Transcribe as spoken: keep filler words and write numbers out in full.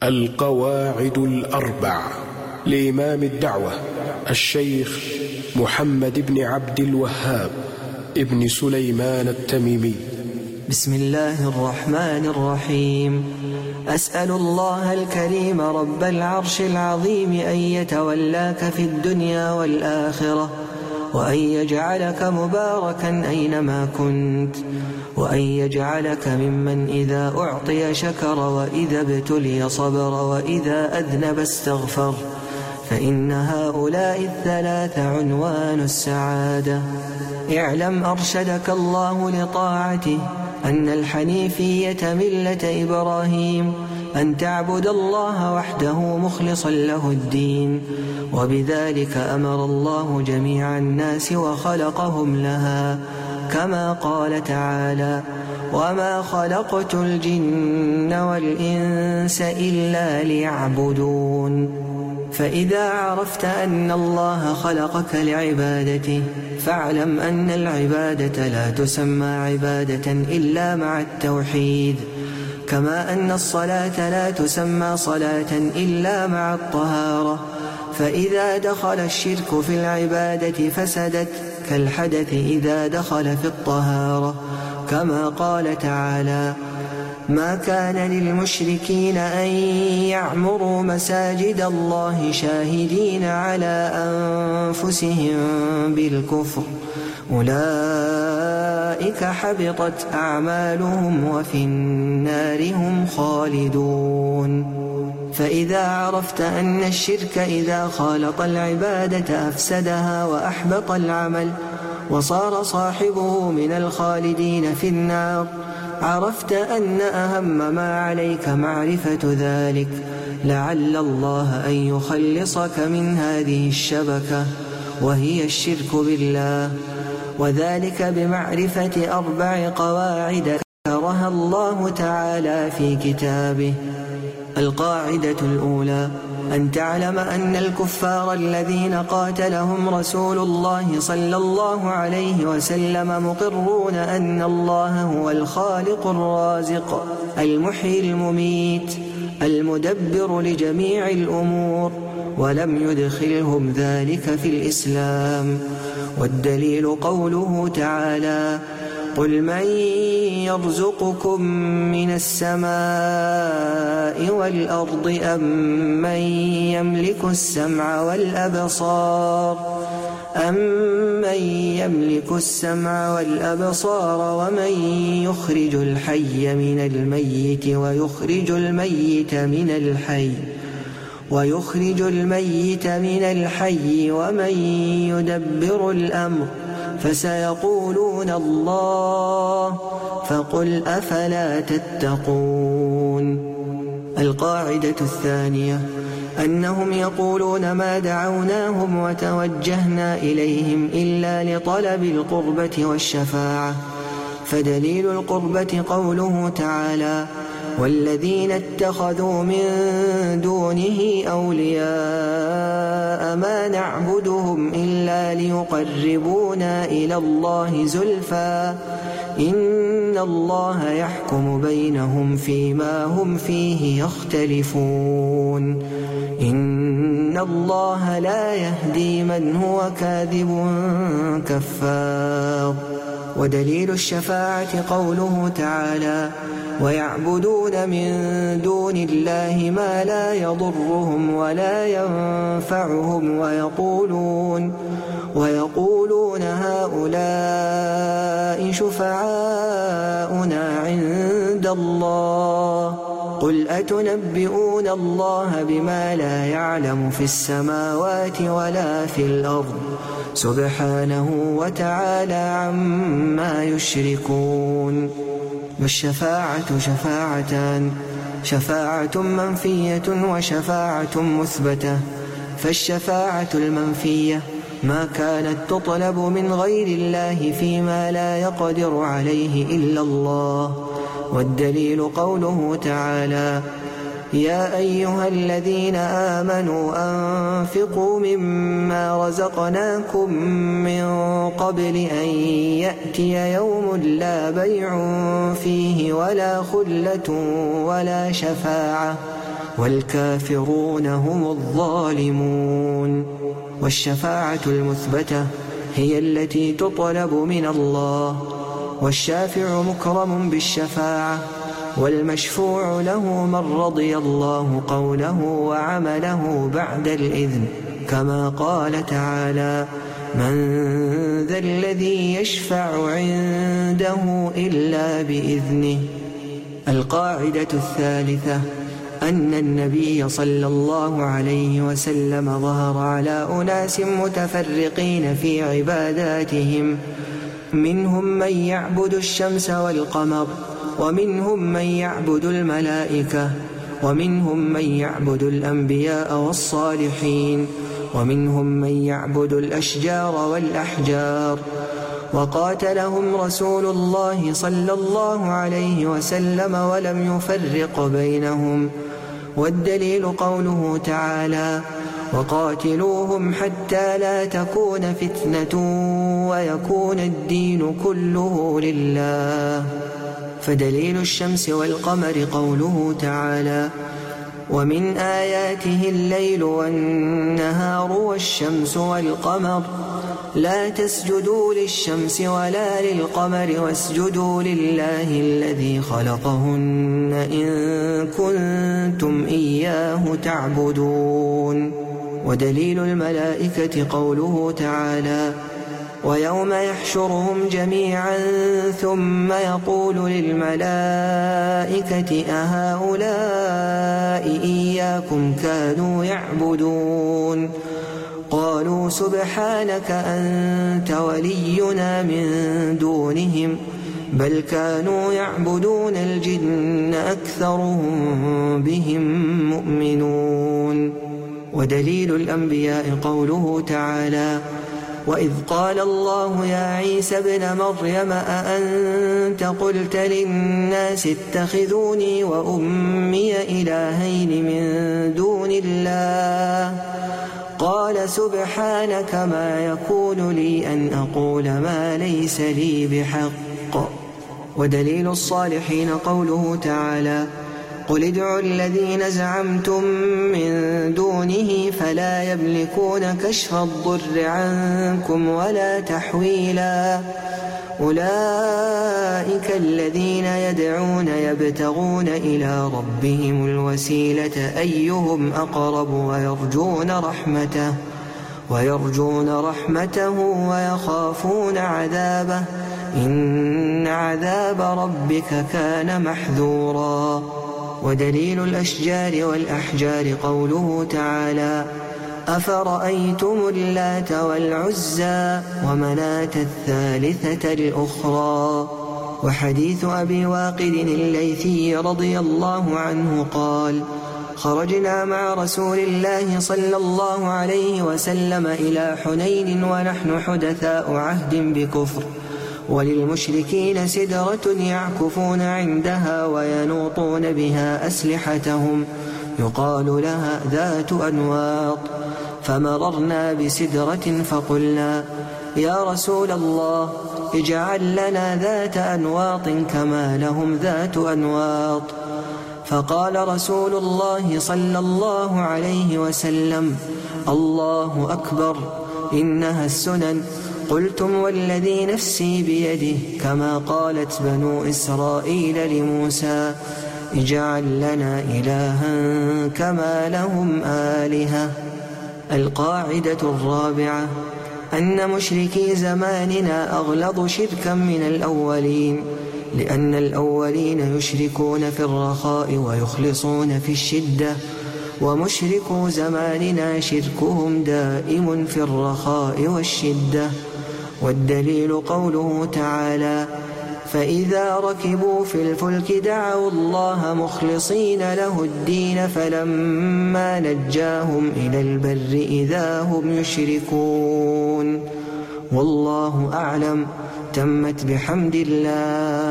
القواعد الأربع لإمام الدعوة الشيخ محمد بن عبد الوهاب ابن سليمان التميمي. بسم الله الرحمن الرحيم. أسأل الله الكريم رب العرش العظيم أن يتولاك في الدنيا والآخرة، وأن يجعلك مباركا أينما كنت، وأن يجعلك ممن إذا أعطي شكر، وإذا ابتلي صبر، وإذا أذنب استغفر، فإن هؤلاء الثلاث عنوان السعادة. اعلم أرشدك الله لطاعته أن الحنيفية ملة إبراهيم، أن تعبد الله وحده مخلصا له الدين، وبذلك أمر الله جميع الناس وخلقهم لها، كما قال تعالى: وما خلقت الجن والإنس إلا ليعبدون. فإذا عرفت أن الله خلقك لعبادته، فاعلم أن العبادة لا تسمى عبادة إلا مع التوحيد، كما أن الصلاة لا تسمى صلاة إلا مع الطهارة. فإذا دخل الشرك في العبادة فسدت، كالحدث إذا دخل في الطهارة، كما قال تعالى: ما كان للمشركين أن يعمروا مساجد الله شاهدين على أنفسهم بالكفر، أولئك حبطت أعمالهم وفي النار هم خالدون. فإذا عرفت أن الشرك إذا خالط العبادة أفسدها وأحبط العمل، وصار صاحبه من الخالدين في النار، عرفت أن أهم ما عليك معرفة ذلك، لعل الله أن يخلصك من هذه الشبكة، وهي الشرك بالله، وذلك بمعرفة أربع قواعد ذكرها الله تعالى في كتابه. القاعدة الأولى: أن تعلم أن الكفار الذين قاتلهم رسول الله صلى الله عليه وسلم مقرون أن الله هو الخالق الرازق المحيي المميت المدبر لجميع الأمور، ولم يدخلهم ذلك في الإسلام. والدليل قوله تعالى: قل من يرزقكم من السماء والأرض أم من يملك السمع والأبصار أمن يملك السمع والأبصار ومن يخرج الحي من الميت ويخرج الميت من الحي ويخرج الميت من الحي ومن يدبر الأمر، فسيقولون الله، فقل أفلا تتقون. القاعدة الثانية: أنهم يقولون ما دعوناهم وتوجهنا إليهم إلا لطلب القربة والشفاعة. فدليل القربة قوله تعالى: والذين اتخذوا من دونه أولياء ما نعبدهم إلا ليقربونا إلى الله زلفى إن الله يحكم بينهم فيما هم فيه يختلفون إن الله لا يهدي من هو كاذب كفار. ودليل الشفاعة قوله تعالى: ويعبدون من دون الله ما لا يضرهم ولا ينفعهم ويقولون ويقولون هؤلاء شفعاؤنا عند الله، قل أتنبئون الله بما لا يعلم في السماوات ولا في الأرض سبحانه وتعالى عما يشركون. والشفاعة شفاعتان: شفاعة منفية وشفاعة مثبتة. فالشفاعة المنفية ما كانت تطلب من غير الله فيما لا يقدر عليه إلا الله. والدليل قوله تعالى: يا أيها الذين آمنوا أنفقوا مما رزقناكم من قبل أن يأتي يوم لا بيع فيه ولا خلة ولا شفاعة والكافرون هم الظالمون. والشفاعة المثبتة هي التي تطلب من الله، والشافع مكرم بالشفاعة، والمشفوع له من رضي الله قوله وعمله بعد الإذن، كما قال تعالى: من ذا الذي يشفع عنده إلا بإذنه. القاعدة الثالثة أن النبي صلى الله عليه وسلم ظهر على أناس متفرقين في عباداتهم، منهم من يعبد الشمس والقمر، ومنهم من يعبد الملائكة، ومنهم من يعبد الأنبياء والصالحين، ومنهم من يعبد الأشجار والأحجار. وقاتلهم رسول الله صلى الله عليه وسلم ولم يفرق بينهم، والدليل قوله تعالى: وقاتلوهم حتى لا تكون فتنة ويكون الدين كله لله. فدليل الشمس والقمر قوله تعالى: ومن آياته الليل والنهار والشمس والقمر لا تسجدوا للشمس ولا للقمر واسجدوا لله الذي خلقهن إن كنتم إياه تعبدون. ودليل الملائكة قوله تعالى: ويوم يحشرهم جميعا ثم يقول للملائكة أهؤلاء إياكم كانوا يعبدون؟ قالوا سبحانك أنت ولينا من دونهم بل كانوا يعبدون الجن أكثرهم بهم مؤمنون. ودليل الأنبياء قوله تعالى: وإذ قال الله يا عيسى ابن مريم أأنت قلت للناس اتخذوني وأمي إلهين من دون الله؟ قال سبحانك ما يكون لي أن أقول ما ليس لي بحق. ودليل الصالحين قوله تعالى: قل ادعوا الذين زعمتم من دونه فلا يملكون كشف الضر عنكم ولا تحويلا. أولئك الذين يدعون يبتغون إلى ربهم الوسيلة أيهم أقرب ويرجون رحمته ويرجون رحمته ويخافون عذابه إن عذاب ربك كان محذورا. ودليل الأشجار والأحجار قوله تعالى: أفرأيتم اللات والعزى ومناة الثالثة الأخرى. وحديث أبي واقد الليثي رضي الله عنه قال: خرجنا مع رسول الله صلى الله عليه وسلم إلى حنين ونحن حدثاء عهد بكفر، وللمشركين سدرة يعكفون عندها وينوطون بها أسلحتهم يقال لها ذات أنواط. فمررنا بسدرة فقلنا: يا رسول الله اجعل لنا ذات أنواط كما لهم ذات أنواط. فقال رسول الله صلى الله عليه وسلم: الله أكبر، إنها السنن. قلتم والذي نفسي بيده كما قالت بنو إسرائيل لموسى: اجعل لنا إلها كما لهم آلهة. القاعدة الرابعة أن مشركي زماننا أغلظ شركا من الأولين، لأن الأولين يشركون في الرخاء ويخلصون في الشدة، ومشركو زماننا شركهم دائم في الرخاء والشدة. والدليل قوله تعالى: فإذا ركبوا في الفلك دعوا الله مخلصين له الدين فلما نجاهم إلى البر إذا هم يشركون. والله أعلم. تمت بحمد الله.